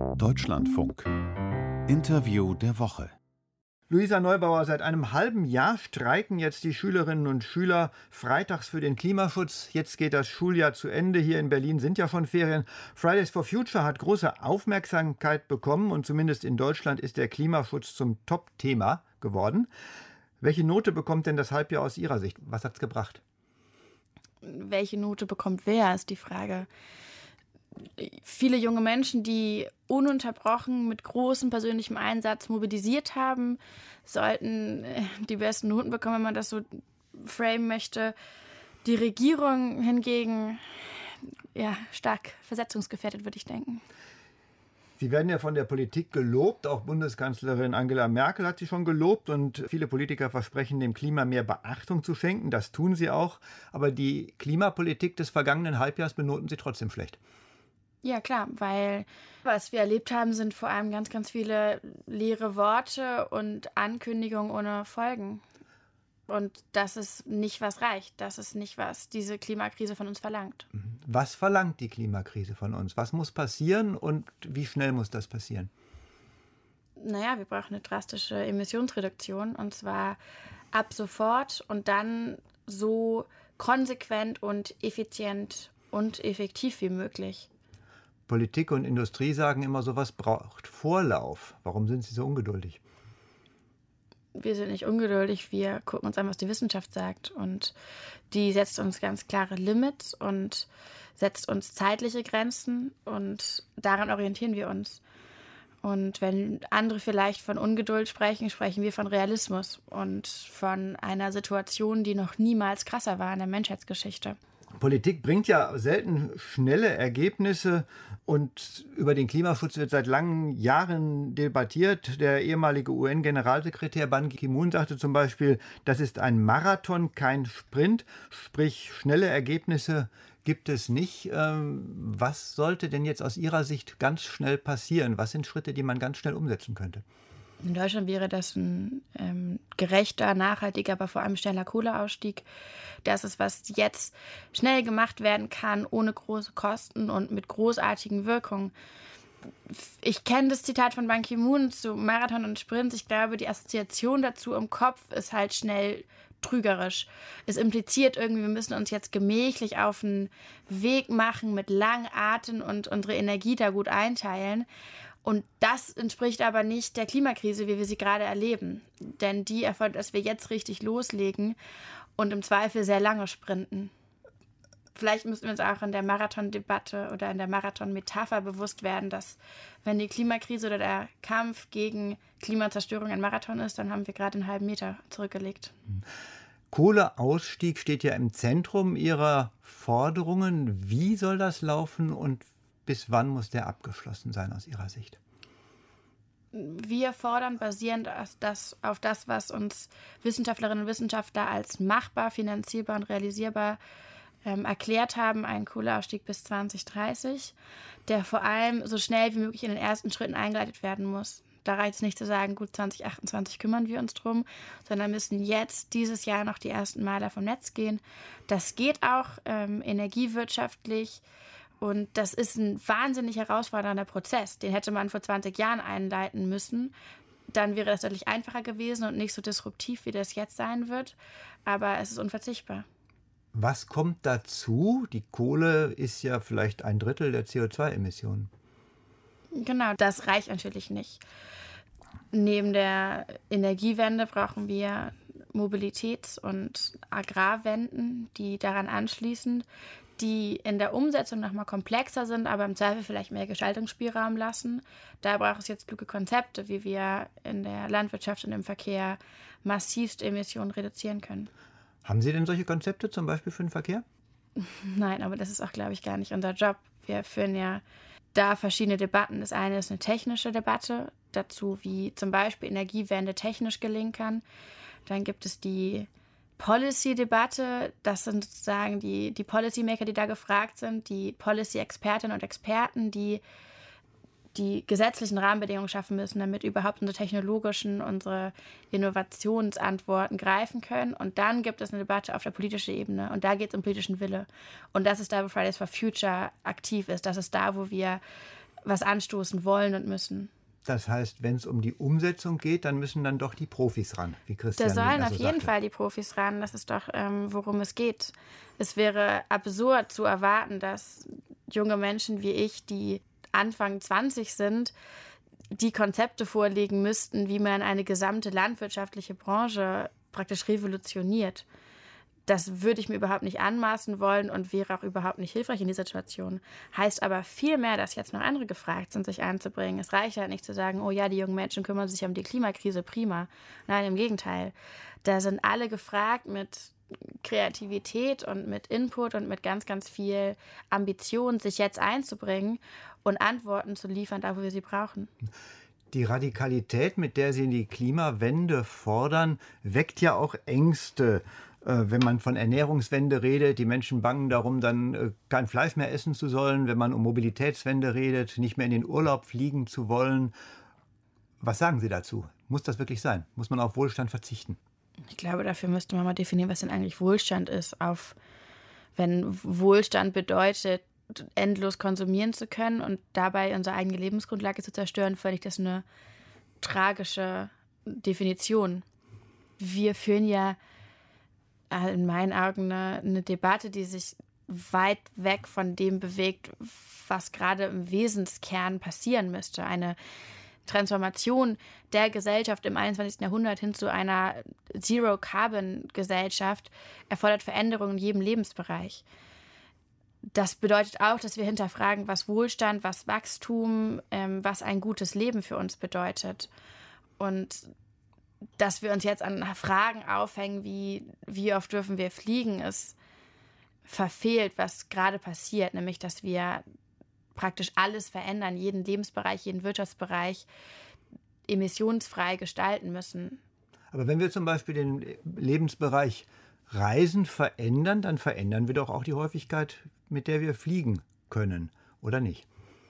Deutschlandfunk. Interview der Woche. Luisa Neubauer, seit einem halben Jahr streiken jetzt die Schülerinnen und Schüler freitags für den Klimaschutz. Jetzt geht das Schuljahr zu Ende. Hier in Berlin sind ja schon Ferien. Fridays for Future hat große Aufmerksamkeit bekommen und zumindest in Deutschland ist der Klimaschutz zum Top-Thema geworden. Welche Note bekommt denn das Halbjahr aus Ihrer Sicht? Was hat's gebracht? Welche Note bekommt wer, ist die Frage. Viele junge Menschen, die ununterbrochen mit großem persönlichem Einsatz mobilisiert haben, sollten die besten Noten bekommen, wenn man das so framen möchte. Die Regierung hingegen, ja, stark versetzungsgefährdet, würde ich denken. Sie werden ja von der Politik gelobt, auch Bundeskanzlerin Angela Merkel hat sie schon gelobt und viele Politiker versprechen, dem Klima mehr Beachtung zu schenken. Das tun sie auch, aber die Klimapolitik des vergangenen Halbjahres benoten sie trotzdem schlecht. Ja, klar, weil was wir erlebt haben, sind vor allem ganz, ganz viele leere Worte und Ankündigungen ohne Folgen. Und das ist nicht, was reicht. Das ist nicht, was diese Klimakrise von uns verlangt. Was verlangt die Klimakrise von uns? Was muss passieren und wie schnell muss das passieren? Naja, wir brauchen eine drastische Emissionsreduktion und zwar ab sofort und dann so konsequent und effizient und effektiv wie möglich. Politik und Industrie sagen immer, sowas braucht Vorlauf. Warum sind Sie so ungeduldig? Wir sind nicht ungeduldig, wir gucken uns an, was die Wissenschaft sagt. Und die setzt uns ganz klare Limits und setzt uns zeitliche Grenzen und daran orientieren wir uns. Und wenn andere vielleicht von Ungeduld sprechen, sprechen wir von Realismus und von einer Situation, die noch niemals krasser war in der Menschheitsgeschichte. Politik bringt ja selten schnelle Ergebnisse und über den Klimaschutz wird seit langen Jahren debattiert. Der ehemalige UN-Generalsekretär Ban Ki-moon sagte zum Beispiel, das ist ein Marathon, kein Sprint, sprich schnelle Ergebnisse gibt es nicht. Was sollte denn jetzt aus Ihrer Sicht ganz schnell passieren? Was sind Schritte, die man ganz schnell umsetzen könnte? In Deutschland wäre das ein gerechter, nachhaltiger, aber vor allem schneller Kohleausstieg. Das ist, was jetzt schnell gemacht werden kann, ohne große Kosten und mit großartigen Wirkungen. Ich kenne das Zitat von Ban Ki-moon zu Marathon und Sprint. Ich glaube, die Assoziation dazu im Kopf ist halt schnell trügerisch. Es impliziert irgendwie, wir müssen uns jetzt gemächlich auf einen Weg machen mit langen Atem und unsere Energie da gut einteilen. Und das entspricht aber nicht der Klimakrise, wie wir sie gerade erleben. Denn die erfordert, dass wir jetzt richtig loslegen und im Zweifel sehr lange sprinten. Vielleicht müssen wir uns auch in der Marathon-Debatte oder in der Marathon-Metapher bewusst werden, dass wenn die Klimakrise oder der Kampf gegen Klimazerstörung ein Marathon ist, dann haben wir gerade einen halben Meter zurückgelegt. Kohleausstieg steht ja im Zentrum Ihrer Forderungen. Wie soll das laufen und bis wann muss der abgeschlossen sein aus Ihrer Sicht? Wir fordern basierend auf das, was uns Wissenschaftlerinnen und Wissenschaftler als machbar, finanzierbar und realisierbar erklärt haben, einen Kohleausstieg bis 2030, der vor allem so schnell wie möglich in den ersten Schritten eingeleitet werden muss. Da reicht es nicht zu sagen, gut, 2028 kümmern wir uns drum, sondern müssen jetzt dieses Jahr noch die ersten Maler vom Netz gehen. Das geht auch energiewirtschaftlich. Und das ist ein wahnsinnig herausfordernder Prozess. Den hätte man vor 20 Jahren einleiten müssen. Dann wäre das deutlich einfacher gewesen und nicht so disruptiv, wie das jetzt sein wird. Aber es ist unverzichtbar. Was kommt dazu? Die Kohle ist ja vielleicht 1/3 der CO2-Emissionen. Genau, das reicht natürlich nicht. Neben der Energiewende brauchen wir Mobilitäts- und Agrarwenden, die daran anschließen, die in der Umsetzung nochmal komplexer sind, aber im Zweifel vielleicht mehr Gestaltungsspielraum lassen. Da braucht es jetzt kluge Konzepte, wie wir in der Landwirtschaft und im Verkehr massivst Emissionen reduzieren können. Haben Sie denn solche Konzepte zum Beispiel für den Verkehr? Nein, aber das ist auch, glaube ich, gar nicht unser Job. Wir führen ja da verschiedene Debatten. Das eine ist eine technische Debatte dazu, wie zum Beispiel Energiewende technisch gelingen kann. Dann gibt es die Policy-Debatte. Das sind sozusagen die Policymaker, die da gefragt sind, die Policy-Expertinnen und Experten, die die gesetzlichen Rahmenbedingungen schaffen müssen, damit überhaupt unsere technologischen, unsere Innovationsantworten greifen können. Und dann gibt es eine Debatte auf der politischen Ebene und da geht es um politischen Wille. Und das ist da, wo Fridays for Future aktiv ist. Das ist da, wo wir was anstoßen wollen und müssen. Das heißt, wenn es um die Umsetzung geht, dann müssen dann doch die Profis ran, wie Christian Da sollen Lindner auf so jeden sagte. Fall die Profis ran. Das ist doch, worum es geht. Es wäre absurd zu erwarten, dass junge Menschen wie ich, die Anfang 20 sind, die Konzepte vorlegen müssten, wie man eine gesamte landwirtschaftliche Branche praktisch revolutioniert. Das würde ich mir überhaupt nicht anmaßen wollen und wäre auch überhaupt nicht hilfreich in dieser Situation. Heißt aber viel mehr, dass jetzt noch andere gefragt sind, sich einzubringen. Es reicht halt nicht zu sagen, oh ja, die jungen Menschen kümmern sich um die Klimakrise, prima. Nein, im Gegenteil. Da sind alle gefragt mit Kreativität und mit Input und mit ganz, ganz viel Ambition, sich jetzt einzubringen und Antworten zu liefern, da wo wir sie brauchen. Die Radikalität, mit der Sie die Klimawende fordern, weckt ja auch Ängste. Wenn man von Ernährungswende redet, die Menschen bangen darum, dann kein Fleisch mehr essen zu sollen. Wenn man um Mobilitätswende redet, nicht mehr in den Urlaub fliegen zu wollen. Was sagen Sie dazu? Muss das wirklich sein? Muss man auf Wohlstand verzichten? Ich glaube, dafür müsste man mal definieren, was denn eigentlich Wohlstand ist. Wenn Wohlstand bedeutet, endlos konsumieren zu können und dabei unsere eigene Lebensgrundlage zu zerstören, finde ich das eine tragische Definition. Wir führen ja in meinen Augen eine Debatte, die sich weit weg von dem bewegt, was gerade im Wesenskern passieren müsste. Eine Transformation der Gesellschaft im 21. Jahrhundert hin zu einer Zero-Carbon-Gesellschaft erfordert Veränderungen in jedem Lebensbereich. Das bedeutet auch, dass wir hinterfragen, was Wohlstand, was Wachstum, was ein gutes Leben für uns bedeutet. Und dass wir uns jetzt an Fragen aufhängen, wie oft dürfen wir fliegen, ist verfehlt, was gerade passiert, nämlich dass wir praktisch alles verändern, jeden Lebensbereich, jeden Wirtschaftsbereich emissionsfrei gestalten müssen. Aber wenn wir zum Beispiel den Lebensbereich Reisen verändern, dann verändern wir doch auch die Häufigkeit, mit der wir fliegen können, oder nicht?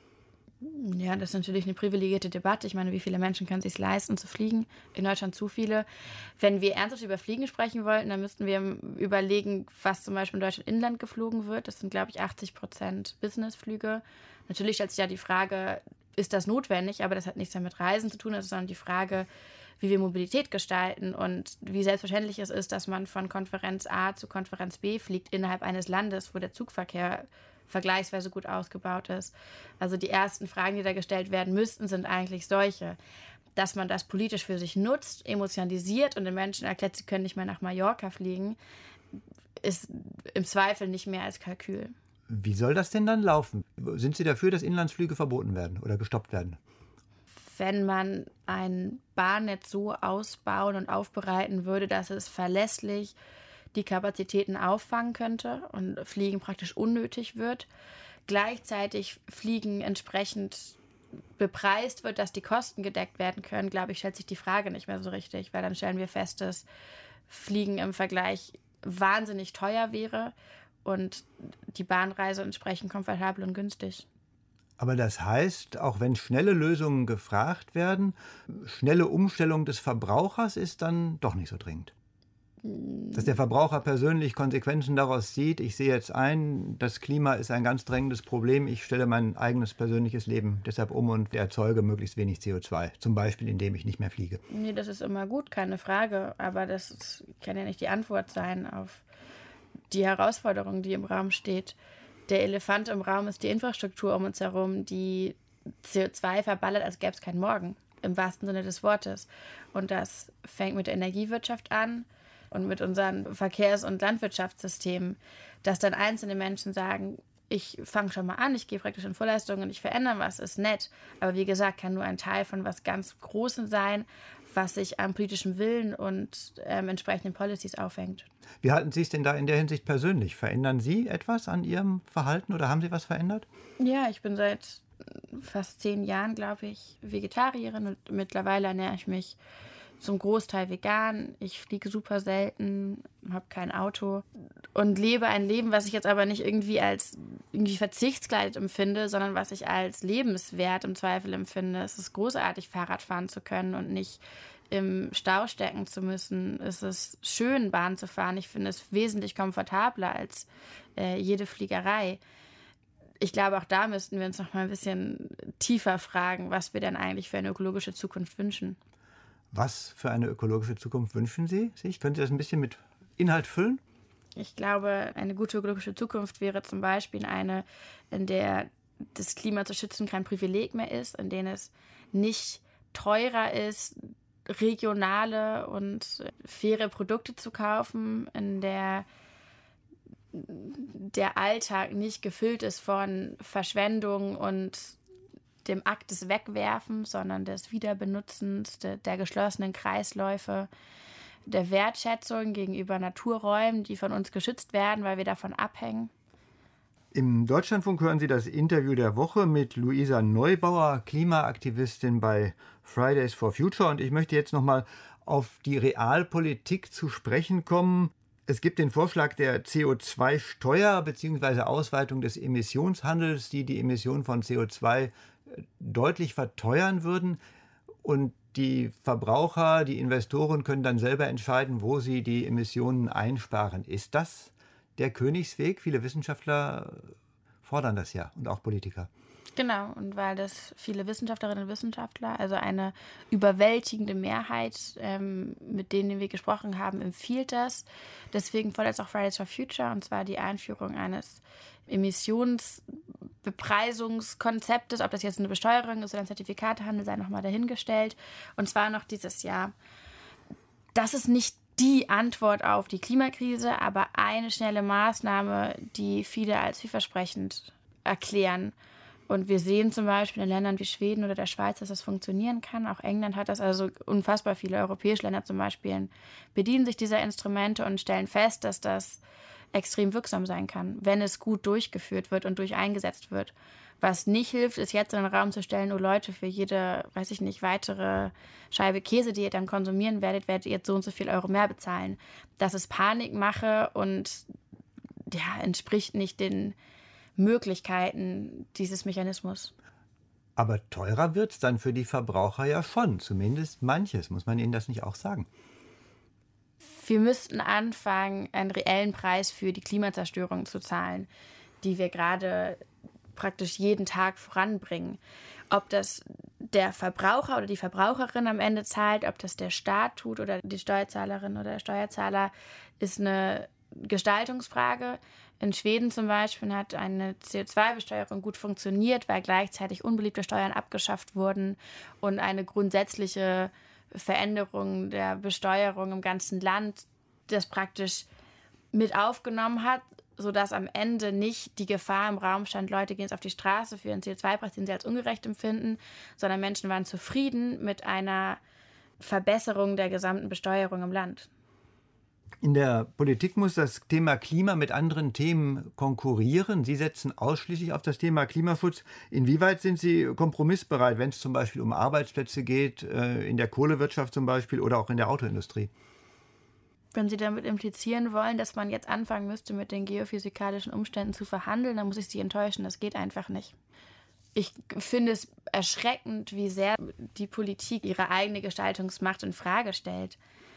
Ja, das ist natürlich eine privilegierte Debatte. Ich meine, wie viele Menschen können es sich leisten, zu fliegen? In Deutschland zu viele. Wenn wir ernsthaft über Fliegen sprechen wollten, dann müssten wir überlegen, was zum Beispiel in Deutschland inland geflogen wird. Das sind, glaube ich, 80% Businessflüge. Natürlich stellt sich ja die Frage, ist das notwendig? Aber das hat nichts mehr mit Reisen zu tun, sondern die Frage, wie wir Mobilität gestalten und wie selbstverständlich es ist, dass man von Konferenz A zu Konferenz B fliegt innerhalb eines Landes, wo der Zugverkehr vergleichsweise gut ausgebaut ist. Also die ersten Fragen, die da gestellt werden müssten, sind eigentlich solche. Dass man das politisch für sich nutzt, emotionalisiert und den Menschen erklärt, sie können nicht mehr nach Mallorca fliegen, ist im Zweifel nicht mehr als Kalkül. Wie soll das denn dann laufen? Sind Sie dafür, dass Inlandsflüge verboten werden oder gestoppt werden? Wenn man ein Bahnnetz so ausbauen und aufbereiten würde, dass es verlässlich die Kapazitäten auffangen könnte und Fliegen praktisch unnötig wird, gleichzeitig Fliegen entsprechend bepreist wird, dass die Kosten gedeckt werden können, glaube ich, stellt sich die Frage nicht mehr so richtig, weil dann stellen wir fest, dass Fliegen im Vergleich wahnsinnig teuer wäre und die Bahnreise entsprechend komfortabel und günstig. Aber das heißt, auch wenn schnelle Lösungen gefragt werden, schnelle Umstellung des Verbrauchers ist dann doch nicht so dringend. Dass der Verbraucher persönlich Konsequenzen daraus sieht, ich sehe jetzt ein, das Klima ist ein ganz drängendes Problem, ich stelle mein eigenes persönliches Leben deshalb um und erzeuge möglichst wenig CO2, zum Beispiel indem ich nicht mehr fliege. Nee, das ist immer gut, keine Frage, aber das kann ja nicht die Antwort sein auf die Herausforderung, die im Raum steht. Der Elefant im Raum ist die Infrastruktur um uns herum, die CO2 verballert, als gäbe es keinen Morgen, im wahrsten Sinne des Wortes. Und das fängt mit der Energiewirtschaft an und mit unseren Verkehrs- und Landwirtschaftssystemen, dass dann einzelne Menschen sagen, ich fange schon mal an, ich gehe praktisch in Vorleistungen und ich verändere was, ist nett. Aber wie gesagt, kann nur ein Teil von was ganz Großem sein, was sich am politischen Willen und entsprechenden Policies aufhängt. Wie halten Sie es denn da in der Hinsicht persönlich? Verändern Sie etwas an Ihrem Verhalten oder haben Sie was verändert? Ja, ich bin seit fast 10 Jahren, glaube ich, Vegetarierin und mittlerweile ernähre ich mich zum Großteil vegan. Ich fliege super selten, habe kein Auto und lebe ein Leben, was ich jetzt aber nicht irgendwie als irgendwie verzichtsgeleitet empfinde, sondern was ich als lebenswert im Zweifel empfinde. Es ist großartig, Fahrrad fahren zu können und nicht im Stau stecken zu müssen. Es ist schön, Bahn zu fahren. Ich finde es wesentlich komfortabler als jede Fliegerei. ich glaube, auch da müssten wir uns noch mal ein bisschen tiefer fragen, was wir denn eigentlich für eine ökologische Zukunft wünschen. Was für eine ökologische Zukunft wünschen Sie sich? Können Sie das ein bisschen mit Inhalt füllen? Ich glaube, eine gute ökologische Zukunft wäre zum Beispiel eine, in der das Klima zu schützen kein Privileg mehr ist, in der es nicht teurer ist, regionale und faire Produkte zu kaufen, in der der Alltag nicht gefüllt ist von Verschwendung und dem Akt des Wegwerfens, sondern des Wiederbenutzens, der geschlossenen Kreisläufe, der Wertschätzung gegenüber Naturräumen, die von uns geschützt werden, weil wir davon abhängen. Im Deutschlandfunk hören Sie das Interview der Woche mit Luisa Neubauer, Klimaaktivistin bei Fridays for Future. Und ich möchte jetzt nochmal auf die Realpolitik zu sprechen kommen. Es gibt den Vorschlag der CO2-Steuer bzw. Ausweitung des Emissionshandels, die die Emissionen von CO2 deutlich verteuern würden. Und die Verbraucher, die Investoren können dann selber entscheiden, wo sie die Emissionen einsparen. Ist das der Königsweg? Viele Wissenschaftler fordern das ja und auch Politiker. Genau, und weil das viele Wissenschaftlerinnen und Wissenschaftler, also eine überwältigende Mehrheit, mit denen wir gesprochen haben, empfiehlt das. Deswegen fordert es auch Fridays for Future, und zwar die Einführung eines Emissionsbepreisungskonzeptes. Ob das jetzt eine Besteuerung ist oder ein Zertifikatehandel, sei nochmal dahingestellt. Und zwar noch dieses Jahr. Das ist nicht die Antwort auf die Klimakrise, aber eine schnelle Maßnahme, die viele als vielversprechend erklären. Und wir sehen zum Beispiel in Ländern wie Schweden oder der Schweiz, dass das funktionieren kann. Auch England hat das, also unfassbar viele europäische Länder zum Beispiel bedienen sich dieser Instrumente und stellen fest, dass das extrem wirksam sein kann, wenn es gut durchgeführt wird und eingesetzt wird. Was nicht hilft, ist jetzt in den Raum zu stellen, oh Leute, für jede, weiß ich nicht, weitere Scheibe Käse, die ihr dann konsumieren werdet ihr jetzt so und so viel Euro mehr bezahlen. Das ist Panikmache und ja, entspricht nicht den Möglichkeiten dieses Mechanismus. Aber teurer wird es dann für die Verbraucher ja schon, zumindest manches. Muss man ihnen das nicht auch sagen? Wir müssten anfangen, einen reellen Preis für die Klimazerstörung zu zahlen, die wir gerade praktisch jeden Tag voranbringen. Ob das der Verbraucher oder die Verbraucherin am Ende zahlt, ob das der Staat tut oder die Steuerzahlerin oder der Steuerzahler, ist eine Gestaltungsfrage. In Schweden zum Beispiel hat eine CO2-Besteuerung gut funktioniert, weil gleichzeitig unbeliebte Steuern abgeschafft wurden und eine grundsätzliche Veränderung der Besteuerung im ganzen Land das praktisch mit aufgenommen hat, sodass am Ende nicht die Gefahr im Raum stand, Leute gehen jetzt auf die Straße für einen CO2-Preis, den sie als ungerecht empfinden, sondern Menschen waren zufrieden mit einer Verbesserung der gesamten Besteuerung im Land. In der Politik muss das Thema Klima mit anderen Themen konkurrieren. Sie setzen ausschließlich auf das Thema Klimaschutz. Inwieweit sind Sie kompromissbereit, wenn es zum Beispiel um Arbeitsplätze geht, in der Kohlewirtschaft zum Beispiel oder auch in der Autoindustrie? Wenn Sie damit implizieren wollen, dass man jetzt anfangen müsste, mit den geophysikalischen Umständen zu verhandeln, dann muss ich Sie enttäuschen. Das geht einfach nicht. Ich finde es erschreckend, wie sehr die Politik ihre eigene Gestaltungsmacht in Frage stellt.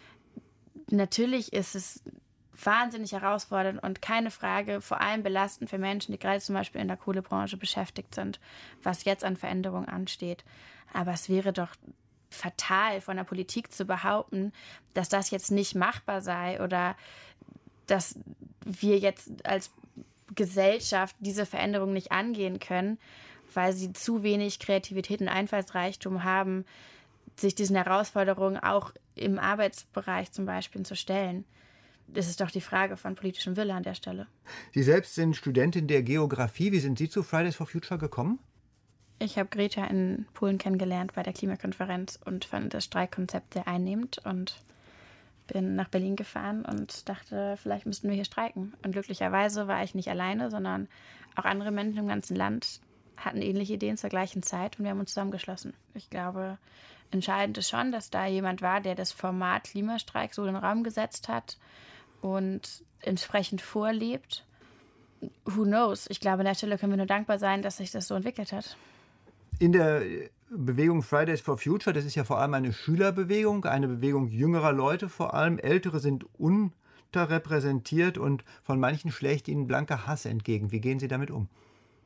Natürlich ist es wahnsinnig herausfordernd und keine Frage, vor allem belastend für Menschen, die gerade zum Beispiel in der Kohlebranche beschäftigt sind, was jetzt an Veränderungen ansteht. Aber es wäre doch fatal von der Politik zu behaupten, dass das jetzt nicht machbar sei oder dass wir jetzt als Gesellschaft diese Veränderung nicht angehen können, weil sie zu wenig Kreativität und Einfallsreichtum haben, sich diesen Herausforderungen auch im Arbeitsbereich zum Beispiel zu stellen. Das ist doch die Frage von politischem Wille an der Stelle. Sie selbst sind Studentin der Geografie. Wie sind Sie zu Fridays for Future gekommen? Ich habe Greta in Polen kennengelernt bei der Klimakonferenz und fand das Streikkonzept sehr einnehmend und bin nach Berlin gefahren und dachte, vielleicht müssten wir hier streiken. Und glücklicherweise war ich nicht alleine, sondern auch andere Menschen im ganzen Land hatten ähnliche Ideen zur gleichen Zeit und wir haben uns zusammengeschlossen. Ich glaube, entscheidend ist schon, dass da jemand war, der das Format Klimastreik so in den Raum gesetzt hat und entsprechend vorlebt. Who knows? Ich glaube, an der Stelle können wir nur dankbar sein, dass sich das so entwickelt hat. In der Bewegung Fridays for Future, das ist ja vor allem eine Schülerbewegung, eine Bewegung jüngerer Leute vor allem. Ältere sind unterrepräsentiert und von manchen schlägt ihnen blanker Hass entgegen. Wie gehen Sie damit um?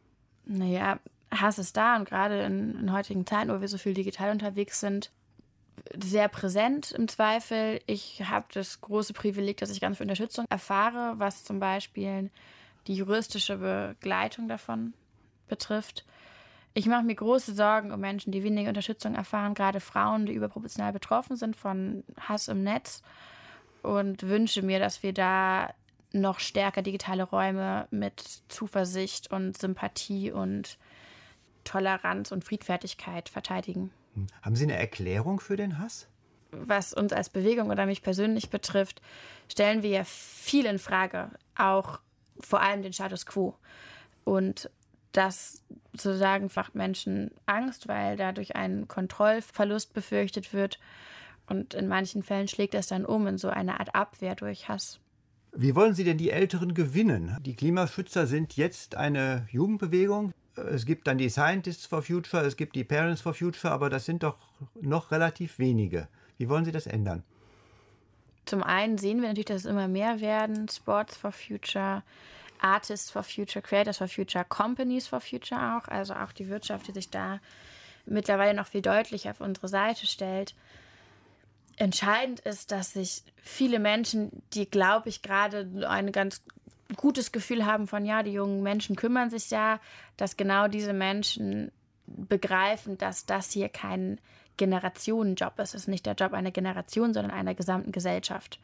Naja, Hass ist da und gerade in heutigen Zeiten, wo wir so viel digital unterwegs sind, sehr präsent im Zweifel. Ich habe das große Privileg, dass ich ganz viel Unterstützung erfahre, was zum Beispiel die juristische Begleitung davon betrifft. Ich mache mir große Sorgen um Menschen, die weniger Unterstützung erfahren, gerade Frauen, die überproportional betroffen sind von Hass im Netz, und wünsche mir, dass wir da noch stärker digitale Räume mit Zuversicht und Sympathie und Toleranz und Friedfertigkeit verteidigen. Haben Sie eine Erklärung für den Hass? Was uns als Bewegung oder mich persönlich betrifft, stellen wir ja viel in Frage, auch vor allem den Status quo. Und das sozusagen macht Menschen Angst, weil dadurch ein Kontrollverlust befürchtet wird. Und in manchen Fällen schlägt das dann um in so eine Art Abwehr durch Hass. Wie wollen Sie denn die Älteren gewinnen? Die Klimaschützer sind jetzt eine Jugendbewegung. Es gibt dann die Scientists for Future, es gibt die Parents for Future, aber das sind doch noch relativ wenige. Wie wollen Sie das ändern? Zum einen sehen wir natürlich, dass es immer mehr werden. Sports for Future, Artists for Future, Creators for Future, Companies for Future auch. Also auch die Wirtschaft, die sich da mittlerweile noch viel deutlicher auf unsere Seite stellt. Entscheidend ist, dass sich viele Menschen, die, glaube ich, gerade ein ganz gutes Gefühl haben von, ja, die jungen Menschen kümmern sich ja, dass genau diese Menschen begreifen, dass das hier kein Generationenjob ist. Es ist nicht der Job einer Generation, sondern einer gesamten Gesellschaft.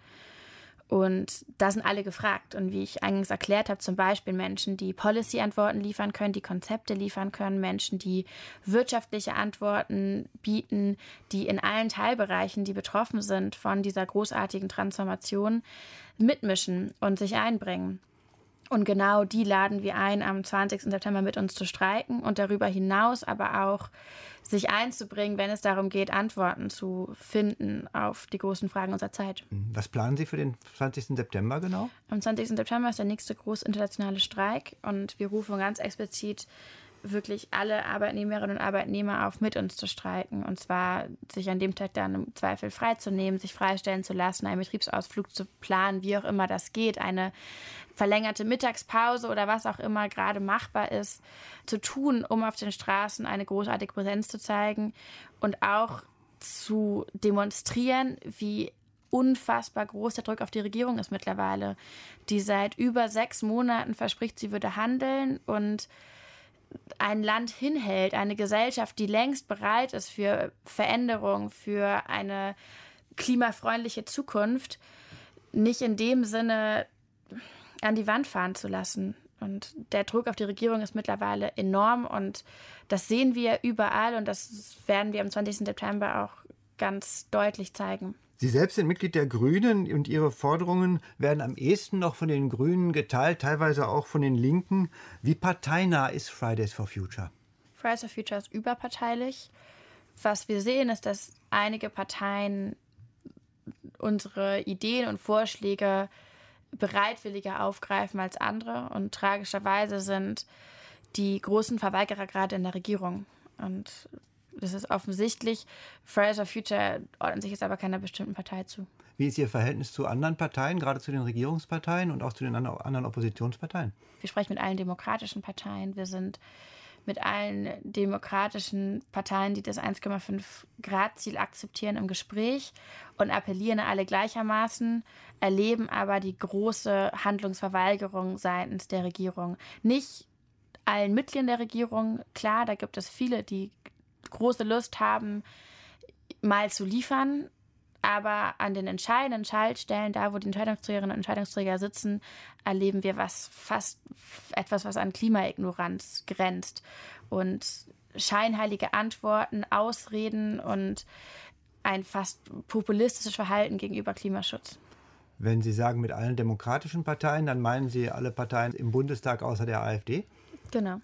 Und da sind alle gefragt. Und wie ich eingangs erklärt habe, zum Beispiel Menschen, die Policy-Antworten liefern können, die Konzepte liefern können, Menschen, die wirtschaftliche Antworten bieten, die in allen Teilbereichen, die betroffen sind von dieser großartigen Transformation, mitmischen und sich einbringen. Und genau die laden wir ein, am 20. September mit uns zu streiken und darüber hinaus aber auch sich einzubringen, wenn es darum geht, Antworten zu finden auf die großen Fragen unserer Zeit. Was planen Sie für den 20. September genau? Am 20. September ist der nächste große internationale Streik und wir rufen ganz explizit wirklich alle Arbeitnehmerinnen und Arbeitnehmer auf, mit uns zu streiken. Und zwar sich an dem Tag dann im Zweifel freizunehmen, sich freistellen zu lassen, einen Betriebsausflug zu planen, wie auch immer das geht, eine verlängerte Mittagspause oder was auch immer gerade machbar ist, zu tun, um auf den Straßen eine großartige Präsenz zu zeigen und auch zu demonstrieren, wie unfassbar groß der Druck auf die Regierung ist mittlerweile, die seit über 6 Monaten verspricht, sie würde handeln und ein Land hinhält, eine Gesellschaft, die längst bereit ist für Veränderung, für eine klimafreundliche Zukunft, nicht in dem Sinne an die Wand fahren zu lassen. Und der Druck auf die Regierung ist mittlerweile enorm und das sehen wir überall und das werden wir am 20. September auch ganz deutlich zeigen. Sie selbst sind Mitglied der Grünen und Ihre Forderungen werden am ehesten noch von den Grünen geteilt, teilweise auch von den Linken. Wie parteinah ist Fridays for Future? Fridays for Future ist überparteilich. Was wir sehen, ist, dass einige Parteien unsere Ideen und Vorschläge bereitwilliger aufgreifen als andere. Und tragischerweise sind die großen Verweigerer gerade in der Regierung. Und das ist offensichtlich. Fridays for Future ordnet sich jetzt aber keiner bestimmten Partei zu. Wie ist Ihr Verhältnis zu anderen Parteien, gerade zu den Regierungsparteien und auch zu den anderen Oppositionsparteien? Wir sprechen mit allen demokratischen Parteien. Wir sind mit allen demokratischen Parteien, die das 1,5-Grad-Ziel akzeptieren, im Gespräch und appellieren alle gleichermaßen, erleben aber die große Handlungsverweigerung seitens der Regierung. Nicht allen Mitgliedern der Regierung, klar, da gibt es viele, die große Lust haben, mal zu liefern, aber an den entscheidenden Schaltstellen, da wo die Entscheidungsträgerinnen und Entscheidungsträger sitzen, erleben wir fast etwas, was an Klimaignoranz grenzt. Und scheinheilige Antworten, Ausreden und ein fast populistisches Verhalten gegenüber Klimaschutz. Wenn Sie sagen mit allen demokratischen Parteien, dann meinen Sie alle Parteien im Bundestag außer der AfD? Genau.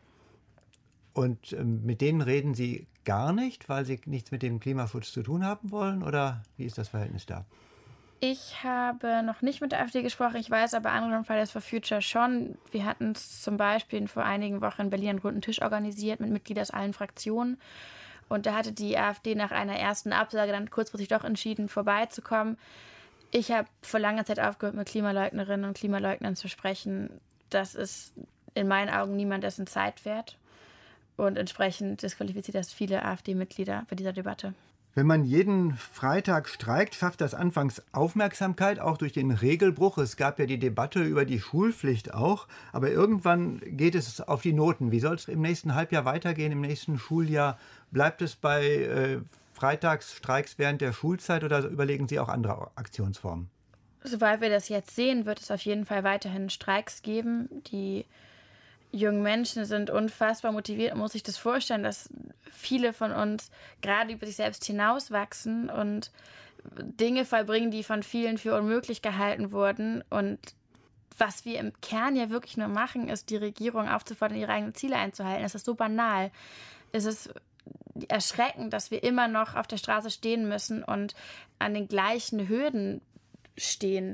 Und mit denen reden Sie gar nicht, weil Sie nichts mit dem Klimaschutz zu tun haben wollen? Oder wie ist das Verhältnis da? Ich habe noch nicht mit der AfD gesprochen. Ich weiß aber andere von Fridays for Future schon. Wir hatten zum Beispiel vor einigen Wochen in Berlin einen runden Tisch organisiert mit Mitgliedern aus allen Fraktionen. Und da hatte die AfD nach einer ersten Absage dann kurzfristig doch entschieden, vorbeizukommen. Ich habe vor langer Zeit aufgehört, mit Klimaleugnerinnen und Klimaleugnern zu sprechen. Das ist in meinen Augen niemand dessen Zeit wert. Und entsprechend disqualifiziert das viele AfD-Mitglieder bei dieser Debatte. Wenn man jeden Freitag streikt, schafft das anfangs Aufmerksamkeit, auch durch den Regelbruch. Es gab ja die Debatte über die Schulpflicht auch. Aber irgendwann geht es auf die Noten. Wie soll es im nächsten Halbjahr weitergehen, im nächsten Schuljahr? Bleibt es bei Freitagsstreiks während der Schulzeit oder überlegen Sie auch andere Aktionsformen? Soweit wir das jetzt sehen, wird es auf jeden Fall weiterhin Streiks geben. Die jungen Menschen sind unfassbar motiviert. Man muss sich das vorstellen, dass viele von uns gerade über sich selbst hinauswachsen und Dinge vollbringen, die von vielen für unmöglich gehalten wurden. Und was wir im Kern ja wirklich nur machen, ist, die Regierung aufzufordern, ihre eigenen Ziele einzuhalten. Es ist so banal. Es ist erschreckend, dass wir immer noch auf der Straße stehen müssen und an den gleichen Hürden stehen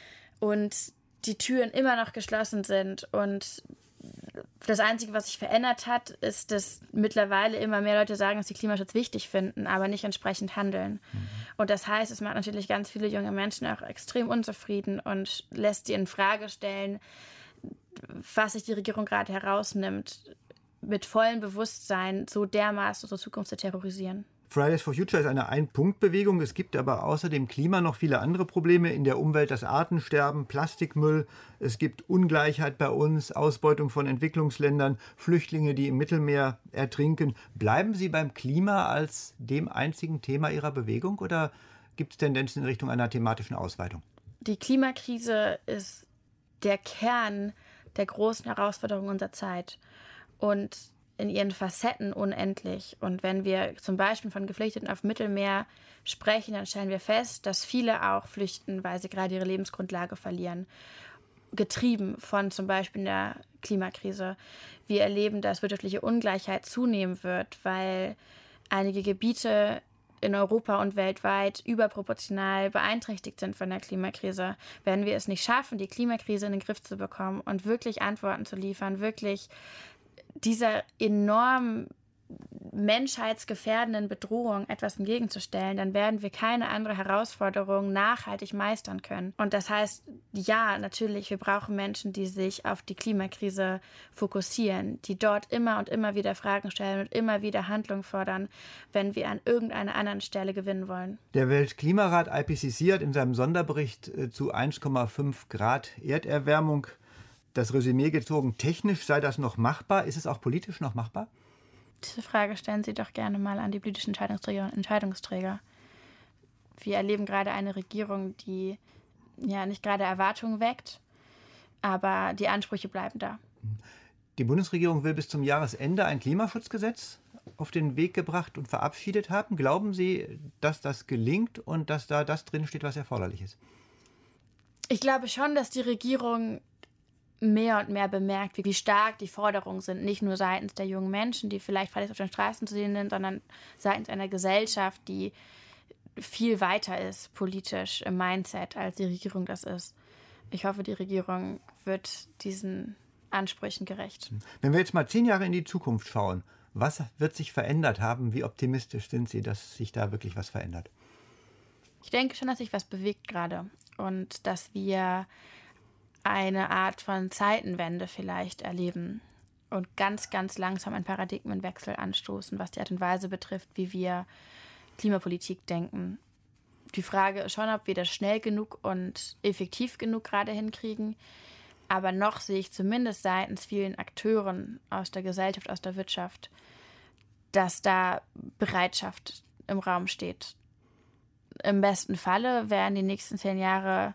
und die Türen immer noch geschlossen sind. Und das Einzige, was sich verändert hat, ist, dass mittlerweile immer mehr Leute sagen, dass sie Klimaschutz wichtig finden, aber nicht entsprechend handeln. Und das heißt, es macht natürlich ganz viele junge Menschen auch extrem unzufrieden und lässt sie in Frage stellen, was sich die Regierung gerade herausnimmt, mit vollem Bewusstsein so dermaßen unsere Zukunft zu terrorisieren. Fridays for Future ist eine Ein-Punkt-Bewegung. Es gibt aber außer dem Klima noch viele andere Probleme in der Umwelt, das Artensterben, Plastikmüll. Es gibt Ungleichheit bei uns, Ausbeutung von Entwicklungsländern, Flüchtlinge, die im Mittelmeer ertrinken. Bleiben Sie beim Klima als dem einzigen Thema Ihrer Bewegung oder gibt es Tendenzen in Richtung einer thematischen Ausweitung? Die Klimakrise ist der Kern der großen Herausforderungen unserer Zeit und in ihren Facetten unendlich. Und wenn wir zum Beispiel von Geflüchteten auf Mittelmeer sprechen, dann stellen wir fest, dass viele auch flüchten, weil sie gerade ihre Lebensgrundlage verlieren. Getrieben von zum Beispiel der Klimakrise. Wir erleben, dass wirtschaftliche Ungleichheit zunehmen wird, weil einige Gebiete in Europa und weltweit überproportional beeinträchtigt sind von der Klimakrise. Wenn wir es nicht schaffen, die Klimakrise in den Griff zu bekommen und wirklich Antworten zu liefern, wirklich dieser enorm menschheitsgefährdenden Bedrohung etwas entgegenzustellen, dann werden wir keine andere Herausforderung nachhaltig meistern können. Und das heißt, ja, natürlich, wir brauchen Menschen, die sich auf die Klimakrise fokussieren, die dort immer und immer wieder Fragen stellen und immer wieder Handlung fordern, wenn wir an irgendeiner anderen Stelle gewinnen wollen. Der Weltklimarat IPCC hat in seinem Sonderbericht zu 1,5 Grad Erderwärmung das Resümee gezogen, technisch sei das noch machbar. Ist es auch politisch noch machbar? Diese Frage stellen Sie doch gerne mal an die politischen Entscheidungsträgerinnen und Entscheidungsträger. Wir erleben gerade eine Regierung, die ja nicht gerade Erwartungen weckt, aber die Ansprüche bleiben da. Die Bundesregierung will bis zum Jahresende ein Klimaschutzgesetz auf den Weg gebracht und verabschiedet haben. Glauben Sie, dass das gelingt und dass da das drinsteht, was erforderlich ist? Ich glaube schon, dass die Regierung mehr und mehr bemerkt, wie stark die Forderungen sind, nicht nur seitens der jungen Menschen, die vielleicht auf den Straßen zu sehen sind, sondern seitens einer Gesellschaft, die viel weiter ist politisch im Mindset, als die Regierung das ist. Ich hoffe, die Regierung wird diesen Ansprüchen gerecht. Wenn wir jetzt mal 10 Jahre in die Zukunft schauen, was wird sich verändert haben? Wie optimistisch sind Sie, dass sich da wirklich was verändert? Ich denke schon, dass sich was bewegt gerade und dass wir eine Art von Zeitenwende vielleicht erleben und ganz, ganz langsam einen Paradigmenwechsel anstoßen, was die Art und Weise betrifft, wie wir Klimapolitik denken. Die Frage ist schon, ob wir das schnell genug und effektiv genug gerade hinkriegen. Aber noch sehe ich zumindest seitens vielen Akteuren aus der Gesellschaft, aus der Wirtschaft, dass da Bereitschaft im Raum steht. Im besten Falle werden die nächsten 10 Jahre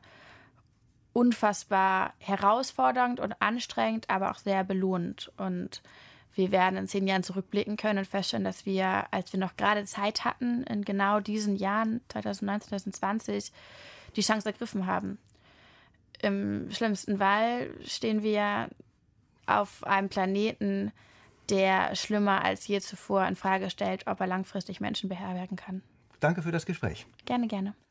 unfassbar herausfordernd und anstrengend, aber auch sehr belohnend. Und wir werden in 10 Jahren zurückblicken können und feststellen, dass wir, als wir noch gerade Zeit hatten, in genau diesen Jahren, 2019, 2020, die Chance ergriffen haben. Im schlimmsten Fall stehen wir auf einem Planeten, der schlimmer als je zuvor in Frage stellt, ob er langfristig Menschen beherbergen kann. Danke für das Gespräch. Gerne, gerne.